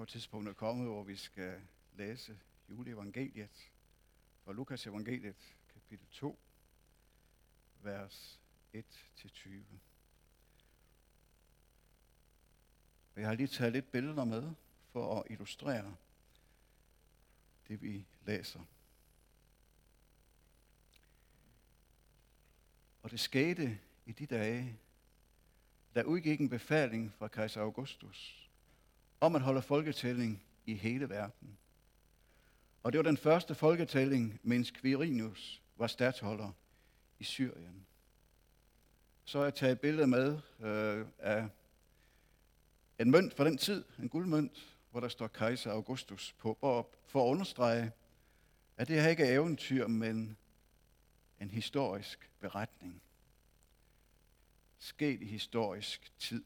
tidspunkt er kommet, hvor vi skal læse juleevangeliet fra Lukas evangeliet, kapitel 2, vers 1-20. Jeg har lige taget lidt billeder med for at illustrere det, vi læser. Og det skete i de dage, der udgik en befaling fra kejser Augustus om at holde folketælling i hele verden. Og det var den første folketælling, mens Quirinius var statholder i Syrien. Så har jeg taget et billede med af en mønt fra den tid, en guldmønt, hvor der står kejser Augustus på, for at understrege, at det her ikke er eventyr, men en historisk beretning. Sket i historisk tid.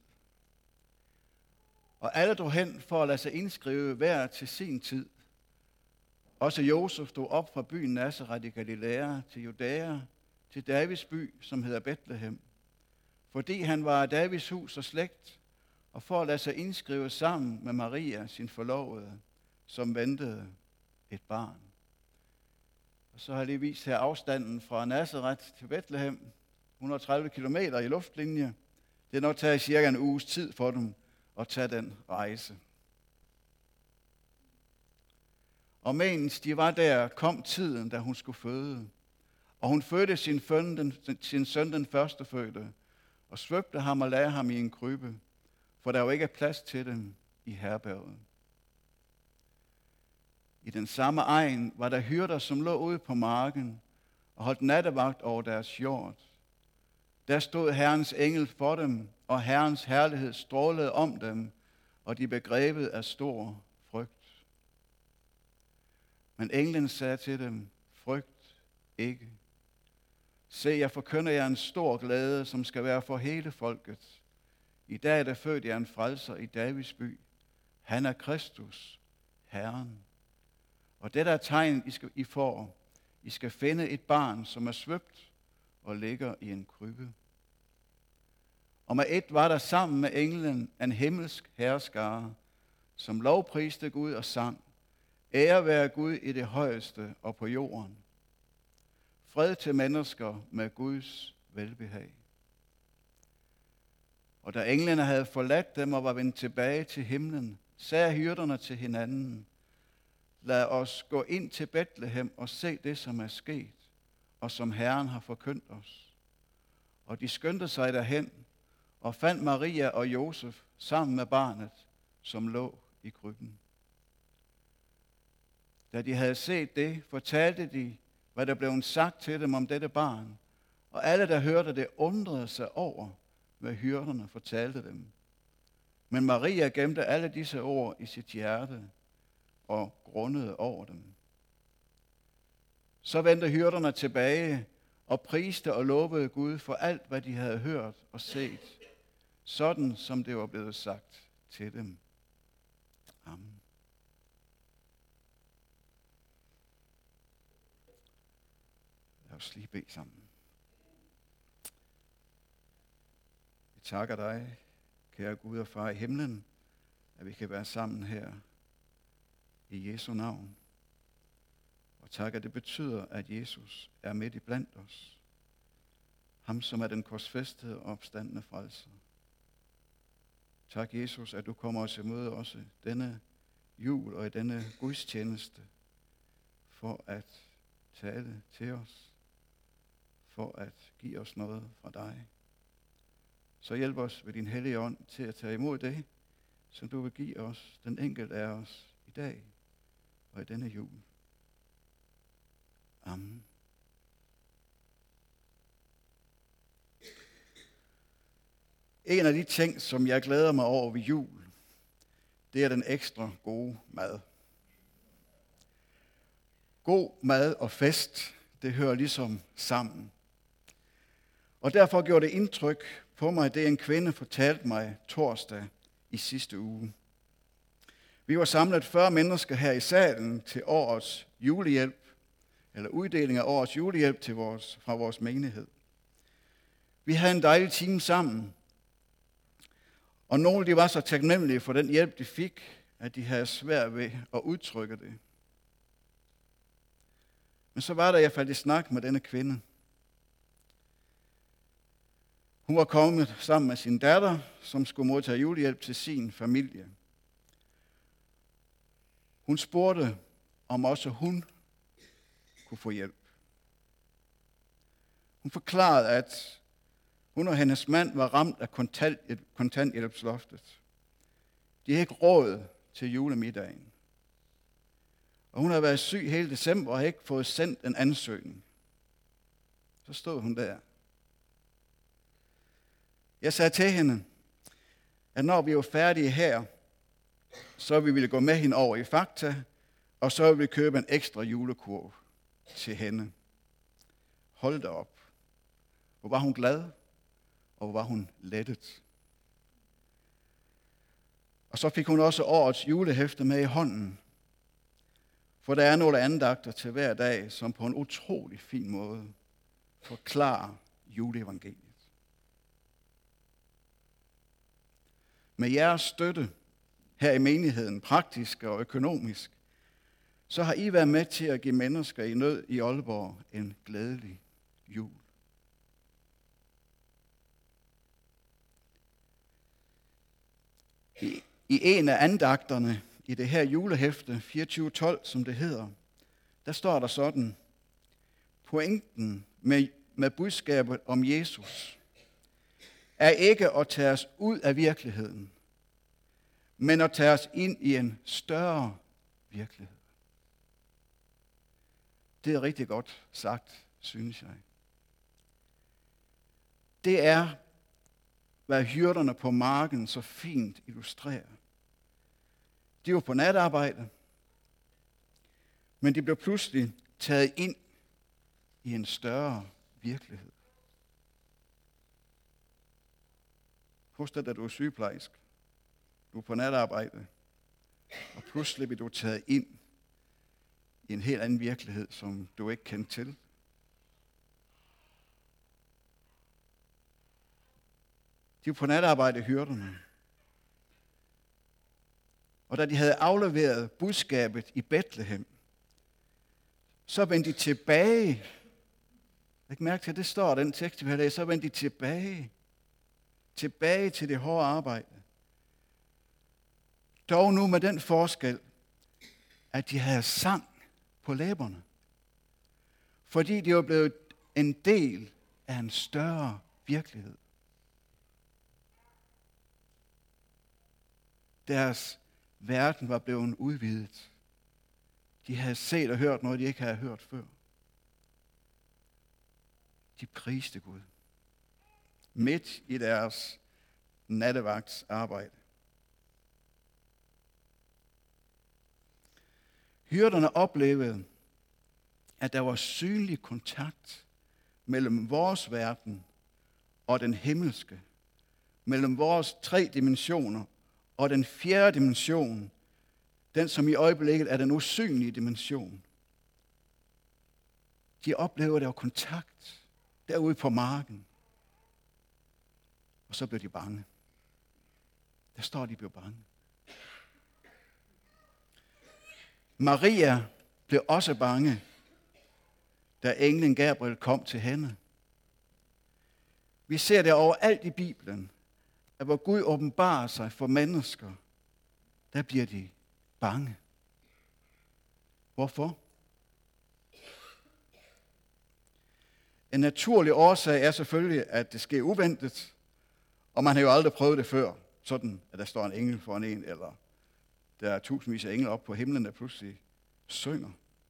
Og alle drog hen for at lade sig indskrive hver til sin tid. Også Josef stod op fra byen Nazaret i Galilea til Judæa, til Davids by, som hedder Bethlehem, fordi han var af Davids hus og slægt, og for at lade sig indskrive sammen med Maria, sin forlovede, som ventede et barn. Og så har jeg lige vist her afstanden fra Nazaret til Bethlehem, 130 kilometer i luftlinje. Det er nok taget cirka en uges tid for dem at tage den rejse. Og mens de var der, kom tiden, da hun skulle føde. Og hun fødte sin søn den førstefødte, og svøbte ham og lagde ham i en krybbe, for der var ikke plads til dem i herberget. I den samme egen var der hyrder, som lå ude på marken og holdt nattevagt over deres hjort. Der stod Herrens engel for dem, og Herrens herlighed strålede om dem, og de blev grebet af stor frygt. Men englen sagde til dem, frygt ikke. Se, jeg forkynder jer en stor glæde, som skal være for hele folket. I dag er der født jer en frelser i Davids by. Han er Kristus, Herren. Og det der er tegn, I får. I skal finde et barn, som er svøbt og ligger i en krybbe. Og med et var der sammen med englen en himmelsk herskare, som lovpriste Gud og sang. Ære være Gud i det højeste og på jorden. Fred til mennesker med Guds velbehag. Og da englene havde forladt dem og var vendt tilbage til himlen, sagde hyrderne til hinanden, lad os gå ind til Bethlehem og se det, som er sket, og som Herren har forkyndt os. Og de skyndte sig derhen og fandt Maria og Josef sammen med barnet, som lå i krybben. Da de havde set det, fortalte de, hvad der blev sagt til dem om dette barn, og alle, der hørte det, undrede sig over, hvad hyrderne fortalte dem. Men Maria gemte alle disse ord i sit hjerte og grundede over dem. Så vendte hyrderne tilbage og priste og lovede Gud for alt, hvad de havde hørt og set, sådan som det var blevet sagt til dem. Amen. Lad os lige bede sammen. Vi takker dig, kære Gud og Far i himlen, at vi kan være sammen her i Jesu navn. Og tak, at det betyder, at Jesus er midt i blandt os. Ham, som er den korsfæstede og opstandne frelser. Tak, Jesus, at du kommer os i møde også denne jul og i denne gudstjeneste for at tale til os, for at give os noget fra dig. Så hjælp os ved din hellige ånd til at tage imod det, som du vil give os, den enkelte af os, i dag og i denne jul. Amen. En af de ting, som jeg glæder mig over ved jul, det er den ekstra gode mad. God mad og fest, det hører ligesom sammen. Og derfor gjorde det indtryk på mig, det en kvinde fortalte mig torsdag i sidste uge. Vi var samlet 40 mennesker her i salen til årets julehjælp, eller uddeling af årets julehjælp fra vores menighed. Vi havde en dejlig time sammen, og nogle de var så taknemmelige for den hjælp, de fik, at de havde svært ved at udtrykke det. Men så var der, jeg faldt i snak med denne kvinde. Hun var kommet sammen med sin datter, som skulle modtage julehjælp til sin familie. Hun spurgte, om også hun kunne få hjælp. Hun forklarede, at hun og hendes mand var ramt af kontanthjælpsloftet. De havde ikke råd til julemiddagen. Og hun havde været syg hele december og havde ikke fået sendt en ansøgning. Så stod hun der. Jeg sagde til hende, at når vi var færdige her, så ville vi gå med hende over i Fakta, og så ville vi købe en ekstra julekurv til hende. Hold da op. Hvor var hun glad, og hvor var hun lettet. Og så fik hun også årets julehæfte med i hånden. For der er nogle andagter til hver dag, som på en utrolig fin måde forklarer juleevangeliet. Med jeres støtte her i menigheden, praktisk og økonomisk, så har I været med til at give mennesker i nød i Aalborg en glædelig jul. I en af andagterne i det her julehæfte, 2412, som det hedder, der står der sådan: pointen med budskabet om Jesus er ikke at tage os ud af virkeligheden, men at tage os ind i en større virkelighed. Det er rigtig godt sagt, synes jeg. Det er, hvad hyrderne på marken så fint illustrerer. De var på natarbejde, men de blev pludselig taget ind i en større virkelighed. Husk dig, da du er sygeplejerske. Du er på natarbejde, og pludselig bliver du taget ind i en helt anden virkelighed, som du ikke kendte til. De var på natarbejde, hyrderne. Og da de havde afleveret budskabet i Bethlehem, så vendte de tilbage. Læg mærke til, at det står den tekst, vi har læst. Så vendte de tilbage. Tilbage til det hårde arbejde. Dog nu med den forskel, at de havde sang på læberne. Fordi de var blevet en del af en større virkelighed. Deres verden var blevet udvidet. De havde set og hørt noget, de ikke havde hørt før. De priste Gud. Midt i deres nattevagtsarbejde. Hyrderne oplevede, at der var synlig kontakt mellem vores verden og den himmelske. Mellem vores 3 dimensioner og den 4. dimension, den som i øjeblikket er den usynlige dimension. De oplever, der var kontakt derude på marken. Og så blev de bange. Der står, de blev bange. Maria blev også bange, da englen Gabriel kom til hende. Vi ser det overalt i Bibelen, at hvor Gud åbenbarer sig for mennesker, der bliver de bange. Hvorfor? En naturlig årsag er selvfølgelig, at det sker uventet, og man har jo aldrig prøvet det før, sådan at der står en engel foran en, eller der er tusindvis af engler op på himlen, der pludselig synger.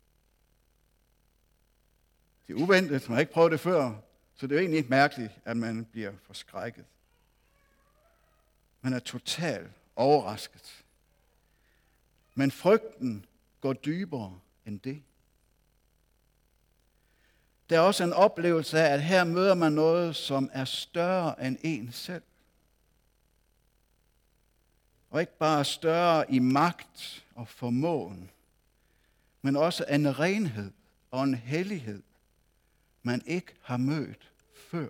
Det er uventet, man har ikke prøvet det før, så det er jo egentlig ikke mærkeligt, at man bliver forskrækket. Man er totalt overrasket. Men frygten går dybere end det. Der er også en oplevelse af, at her møder man noget, som er større end en selv. Og ikke bare større i magt og formåen, men også en renhed og en hellighed, man ikke har mødt før.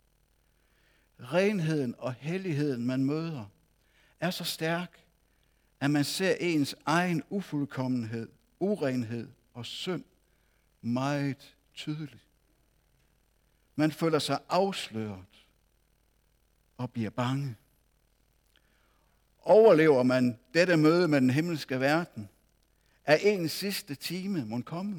Renheden og helligheden, man møder, er så stærk, at man ser ens egen ufuldkommenhed, urenhed og synd meget tydeligt. Man føler sig afsløret og bliver bange. Overlever man dette møde med den himmelske verden? Er ens sidste time mon kommet?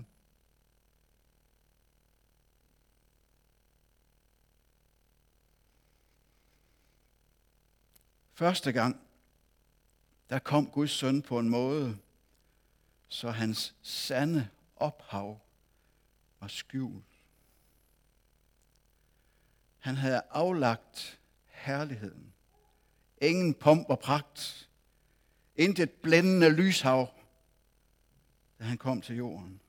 Første gang, der kom Guds søn på en måde, så hans sande ophav var skjult. Han havde aflagt herligheden. Ingen pomp og pragt. Intet blændende lyshav, da han kom til jorden.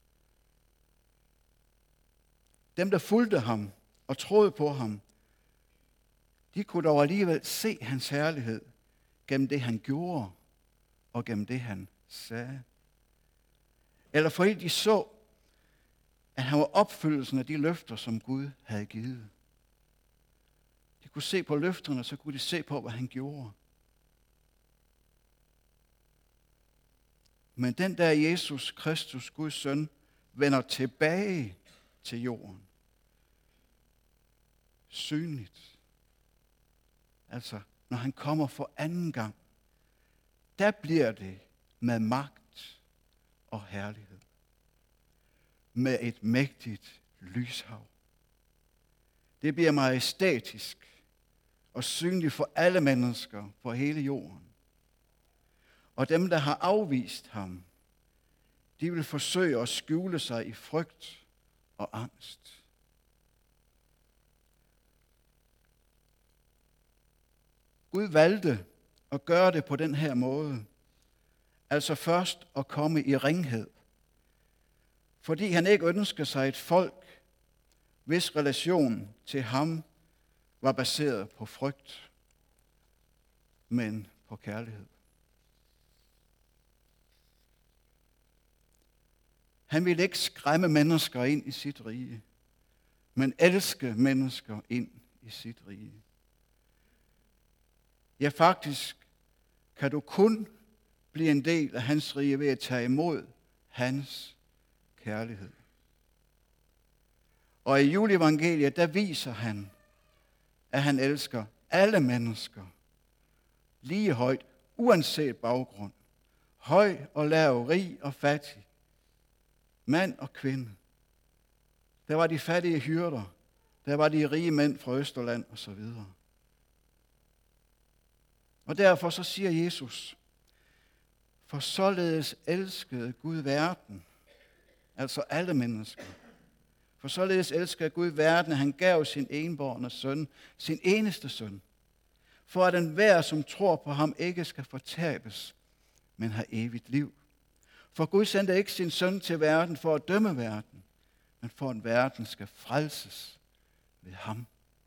Dem, der fulgte ham og troede på ham, de kunne dog alligevel se hans herlighed gennem det, han gjorde og gennem det, han sagde. Eller fordi de så, at han var opfyldelsen af de løfter, som Gud havde givet. De kunne se på løfterne, så kunne de se på, hvad han gjorde. Men den der Jesus Kristus, Guds søn, vender tilbage til jorden. Synligt. Altså, når han kommer for anden gang, der bliver det med magt og herlighed. Med et mægtigt lyshav. Det bliver majestætisk og synligt for alle mennesker på hele jorden. Og dem, der har afvist ham, de vil forsøge at skjule sig i frygt og angst. Gud valgte at gøre det på den her måde. Altså først at komme i ringhed. Fordi han ikke ønskede sig et folk, hvis relation til ham var baseret på frygt, men på kærlighed. Han ville ikke skræmme mennesker ind i sit rige, men elske mennesker ind i sit rige. Ja, faktisk kan du kun blive en del af hans rige ved at tage imod hans kærlighed. Og i juleevangeliet, der viser han, at han elsker alle mennesker lige højt, uanset baggrund. Høj og lav, rig og fattig. Mand og kvinde. Der var de fattige hyrder. Der var de rige mænd fra Østerland og så videre. Og derfor så siger Jesus, for således elskede Gud verden, altså alle mennesker. For således elskede Gud verden, at han gav sin enbårne søn, sin eneste søn, for at enhver, som tror på ham, ikke skal fortabes, men have evigt liv. For Gud sendte ikke sin søn til verden for at dømme verden, men for at verden skal frelses ved ham.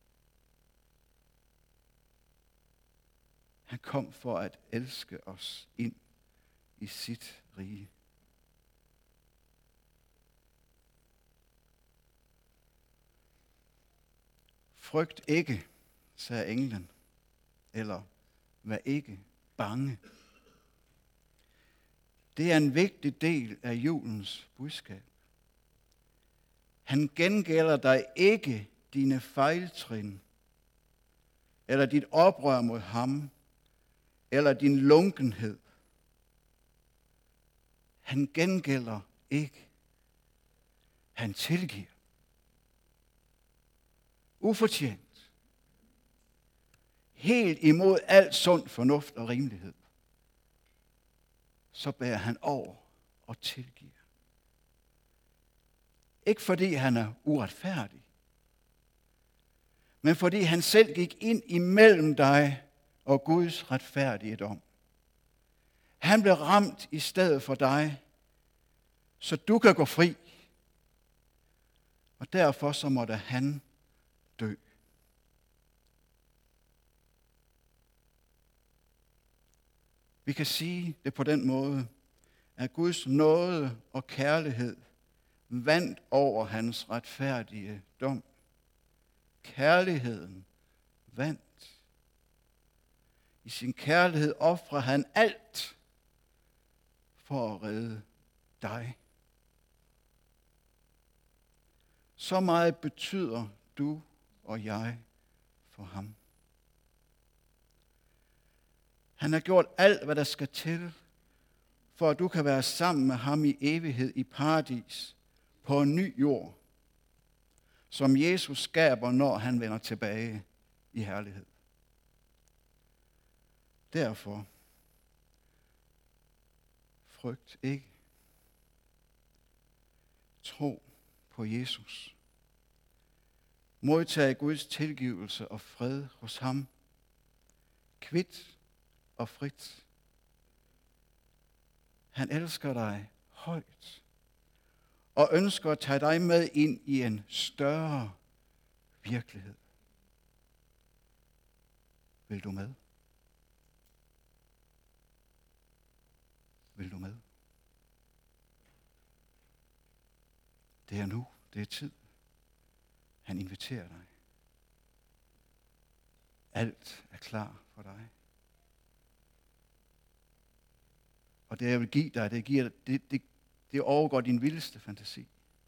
Han kom for at elske os ind i sit rige. Frygt ikke, sagde englen, eller vær ikke bange. Det er en vigtig del af julens budskab. Han gengælder dig ikke dine fejltrin, eller dit oprør mod ham, eller din lunkenhed. Han gengælder ikke. Han tilgiver. Ufortjent. Helt imod al sund fornuft og rimelighed. Så bærer han over og tilgiver. Ikke fordi han er uretfærdig, men fordi han selv gik ind imellem dig og Guds retfærdige dom. Han blev ramt i stedet for dig, så du kan gå fri. Og derfor så måtte han dø. Vi kan sige det på den måde, at Guds nåde og kærlighed vandt over hans retfærdige dom. Kærligheden vandt. I sin kærlighed ofrer han alt for at redde dig. Så meget betyder du og jeg for ham. Han har gjort alt, hvad der skal til, for at du kan være sammen med ham i evighed i paradis på en ny jord, som Jesus skaber, når han vender tilbage i herlighed. Derfor, frygt ikke. Tro på Jesus. Modtag Guds tilgivelse og fred hos ham. Kvit og frit. Han elsker dig højt og ønsker at tage dig med ind i en større virkelighed. Vil du med? Vil du med? Det er nu, det er tid. Han inviterer dig. Alt er klar for dig. Og det jeg vil give dig, det overgår din vildeste fantasi.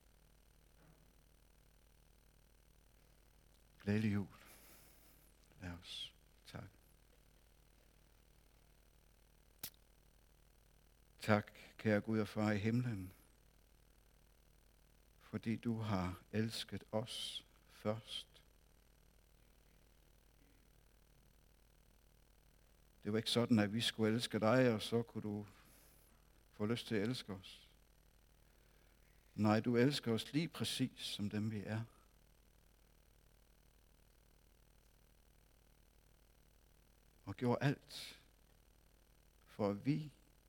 Glædelig jul. Lad os takke. Tak, kære Gud og Far i himlen, fordi du har elsket os først. Det var ikke sådan, at vi skulle elske dig, og så kunne du få lyst til at elske os. Nej, du elsker os lige præcis som dem vi er. Og gjorde alt, for at vi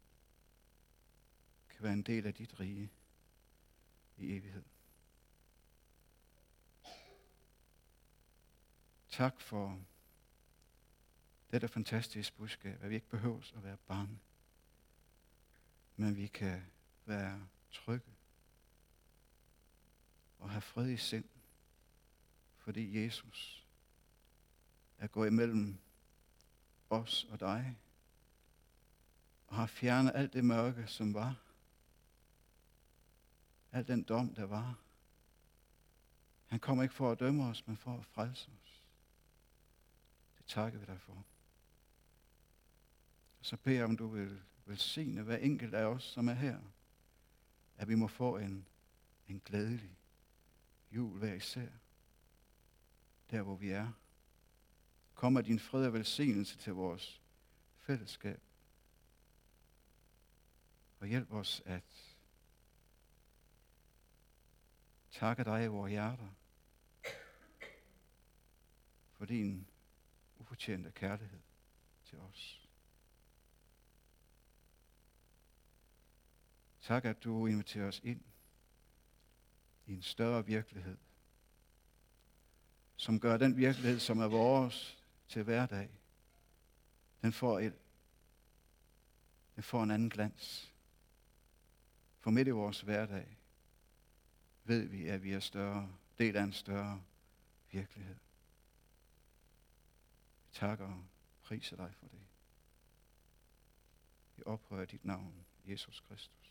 kan være en del af dit rige i evighed. Tak for dette fantastiske budskab, at vi ikke behøver at være bange, men vi kan være trygge og have fred i sind, fordi Jesus er gået imellem os og dig og har fjernet alt det mørke, som var. Al den dom, der var. Han kommer ikke for at dømme os, men for at frelse os. Det takker vi dig for. Så beder jeg, om du vil velsigne hver enkelt af os, som er her, at vi må få en glædelig jul hver især, der hvor vi er. Kom med din fred og velsignelse til vores fællesskab, og hjælp os at takke dig i vores hjerter for din ufortjente kærlighed til os. Tak, at du inviterer os ind i en større virkelighed, som gør den virkelighed, som er vores til hverdag, den får en anden glans. For midt i vores hverdag ved vi, at vi er del af en større virkelighed. Vi takker og priser dig for det. Vi ophøjer dit navn, Jesus Kristus.